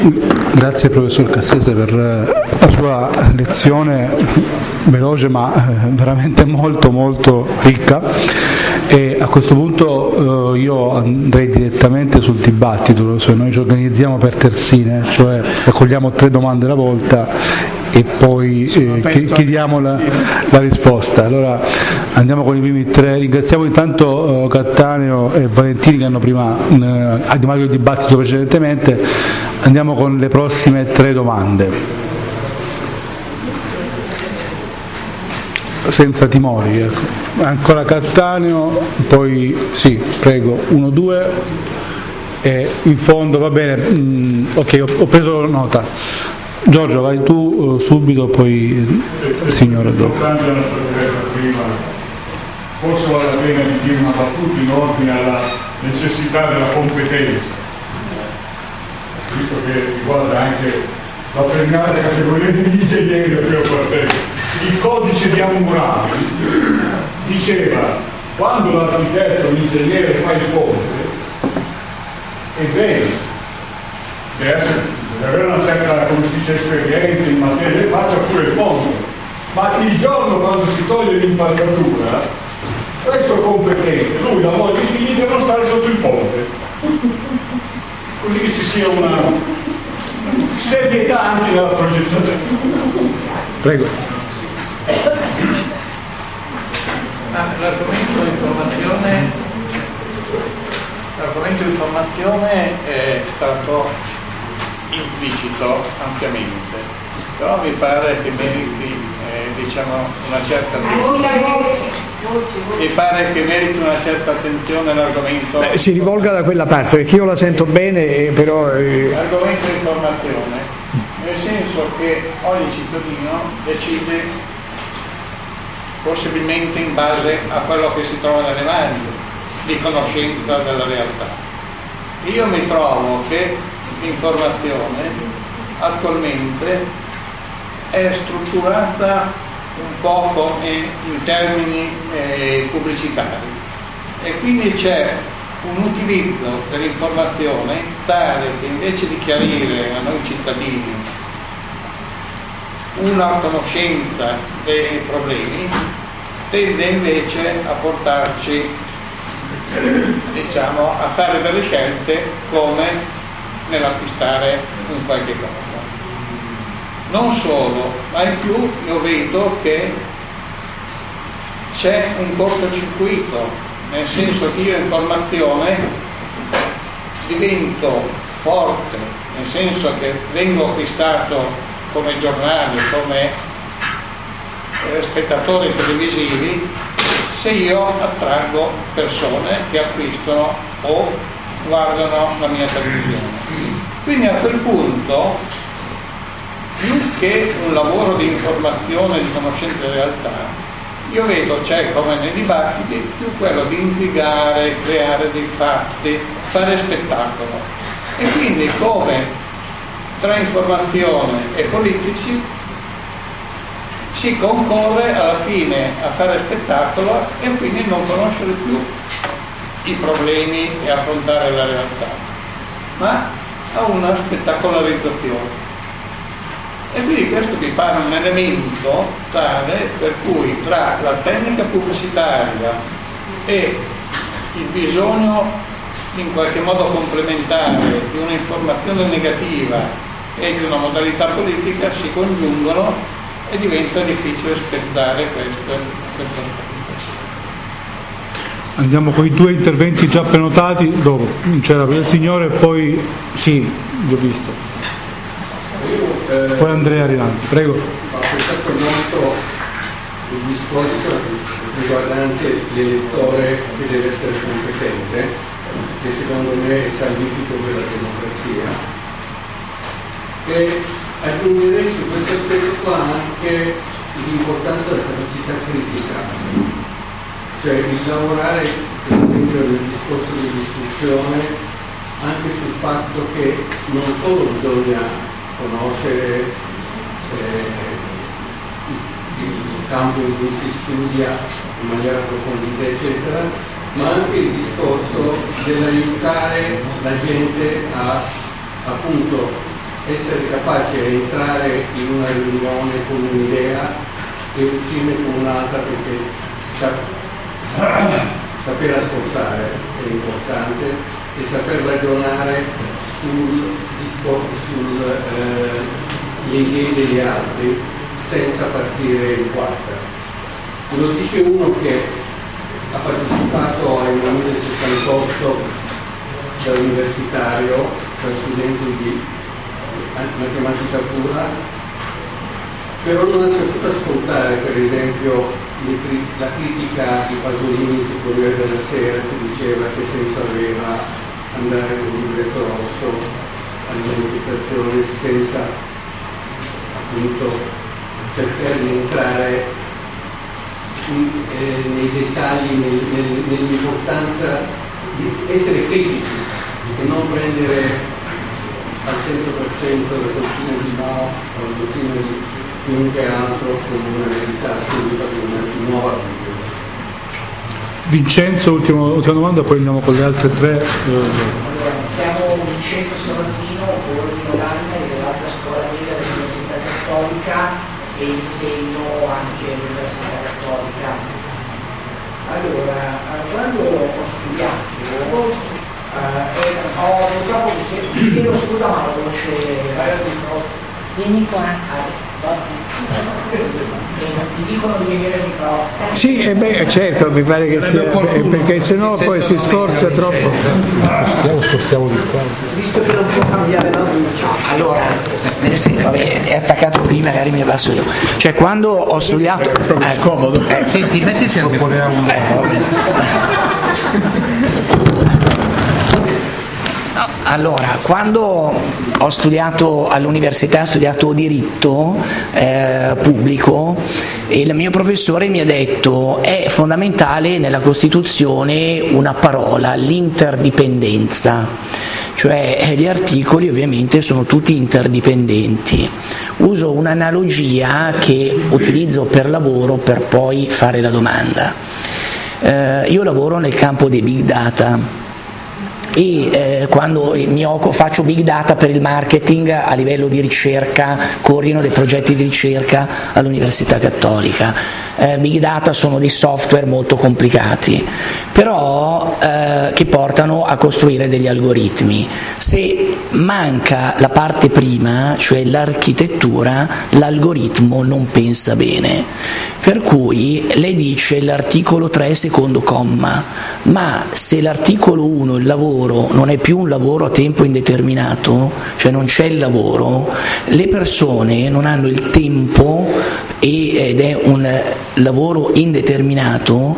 Grazie professor Cassese per la sua lezione veloce ma veramente molto ricca, e a questo punto io andrei direttamente sul dibattito. Noi ci organizziamo per terzine, cioè raccogliamo 3 domande alla volta e poi chiediamo la risposta. Allora andiamo con i primi 3. Ringraziamo intanto Cattaneo e Valentini che hanno prima animato il dibattito precedentemente. Andiamo con le prossime 3 domande, senza timori, ecco. Ancora Cattaneo, poi sì, prego, 1, 2 e in fondo, va bene, ok, ho preso nota. Giorgio, vai tu subito, poi il signore dopo. Forse vale la pena di dire una battuta in ordine alla necessità della competenza, visto che riguarda anche la premiata categoria degli ingegneri del primo quartiere. Il codice di Hammurabi diceva: quando l'architetto, l'ingegnere fa il ponte, è bene, deve avere una certa, come si dice, esperienza in materia, faccia pure il ponte, ma il giorno quando si toglie l'impalcatura, questo è competente, lui la moglie e i figli devono stare sotto il ponte, così che ci sia una serietà anche nella progettazione. Prego. L'argomento informazione è stato implicito ampiamente, però mi pare che meriti una certa attenzione all'argomento. Si rivolga da quella parte, perché io la sento bene, però l'argomento informazione, nel senso che ogni cittadino decide possibilmente in base a quello che si trova nelle mani, di conoscenza della realtà. Io mi trovo che l'informazione attualmente è strutturata un po' come in termini pubblicitari, e quindi c'è un utilizzo dell'informazione tale che invece di chiarire a noi cittadini una conoscenza dei problemi, tende invece a portarci, a fare delle scelte come nell'acquistare un qualche cosa. Non solo, ma in più io vedo che c'è un cortocircuito, nel senso che io informazione divento forte, nel senso che vengo acquistato come giornali, come spettatori televisivi, se io attraggo persone che acquistano o guardano la mia televisione. Quindi a quel punto, più che un lavoro di informazione e di conoscenza della realtà, io vedo, c'è come nei dibattiti, più quello di inzigare, creare dei fatti, fare spettacolo. E quindi come tra informazione e politici si concorre alla fine a fare spettacolo e quindi non conoscere più i problemi e affrontare la realtà, ma a una spettacolarizzazione. E quindi questo mi pare un elemento tale per cui tra la tecnica pubblicitaria e il bisogno in qualche modo complementare di un'informazione negativa e di una modalità politica si congiungono e diventa difficile spezzare questo aspetto. Andiamo con i 2 interventi già prenotati, dopo c'era il signore e poi sì, l'ho visto. Poi Andrea Rinaldi, prego. Ho apprezzato molto il discorso riguardante l'elettore che deve essere competente, che secondo me è salvifico per la democrazia. E aggiungerei su questo aspetto qua anche l'importanza della capacità critica, cioè il lavorare per esempio nel discorso dell'istruzione anche sul fatto che non solo bisogna conoscere il campo in cui si studia in maniera approfondita eccetera, ma anche il discorso dell'aiutare la gente a appunto essere capaci di entrare in una riunione con un'idea e uscirne con un'altra, perché saper ascoltare è importante e saper ragionare sulle idee degli altri senza partire in quarta. Lo dice uno che ha partecipato ai movimenti del 68 da universitario, da studente di matematica pura, però non ha saputo ascoltare per esempio la critica di Pasolini sul Corriere della Sera, che diceva che senso aveva andare con il libretto rosso alle manifestazioni senza appunto cercare di entrare nei dettagli, nell'importanza di essere critici e non prendere al 100% la dottrina di Mao o la dottrina di chiunque altro come una verità assoluta, come una nuova Bibbia. Vincenzo, ultima domanda, poi andiamo con le altre tre. Allora, mi chiamo Vincenzo Sabatino, coordino l'ANME dell'altra scuola media dell'Università Cattolica e insegno anche all'Università Cattolica. Allora, quando ho studiato, purtroppo vi chiedo scusa, ma la voce vieni qua. Mi dicono di venire al microfono. Sì, certo, mi pare che sia, perché sennò poi si sforza troppo. Spostiamo di qua. Visto che non può cambiare la voce. Allora, vabbè, è attaccato prima, magari mi abbasso io. Cioè, quando ho studiato. È proprio scomodo. Senti, mettiti al Allora, quando ho studiato all'università, ho studiato diritto pubblico, e il mio professore mi ha detto è fondamentale nella Costituzione una parola, l'interdipendenza, cioè gli articoli ovviamente sono tutti interdipendenti. Uso un'analogia che utilizzo per lavoro per poi fare la domanda. Io lavoro nel campo dei big data e quando faccio big data per il marketing a livello di ricerca, coordino dei progetti di ricerca all'Università Cattolica. Big data sono dei software molto complicati, però che portano a costruire degli algoritmi. Se manca la parte prima, cioè l'architettura, l'algoritmo non pensa bene. Per cui lei dice l'articolo 3 secondo comma, ma se l'articolo 1, il lavoro, non è più un lavoro a tempo indeterminato, cioè non c'è il lavoro, le persone non hanno il tempo ed è un lavoro indeterminato,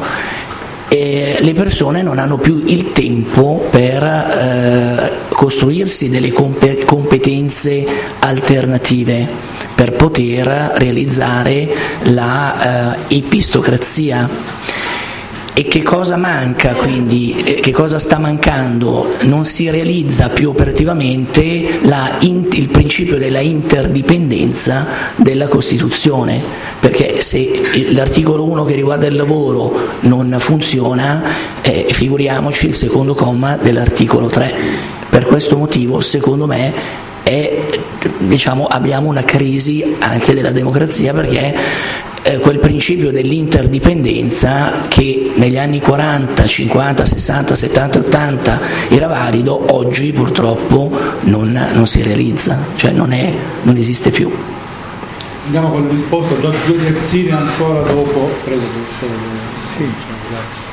le persone non hanno più il tempo per costruirsi delle competenze alternative per poter realizzare la epistocrazia. E che cosa manca quindi? Che cosa sta mancando? Non si realizza più operativamente il principio della interdipendenza della Costituzione, perché se l'articolo 1 che riguarda il lavoro non funziona, figuriamoci il secondo comma dell'articolo 3. Per questo motivo, secondo me, abbiamo una crisi anche della democrazia, perché quel principio dell'interdipendenza che negli anni 40, 50, 60, 70, 80 era valido, oggi purtroppo non si realizza, cioè non esiste più. Andiamo con il risposta, due terzine ancora dopo. Prego, professore. Sì, grazie.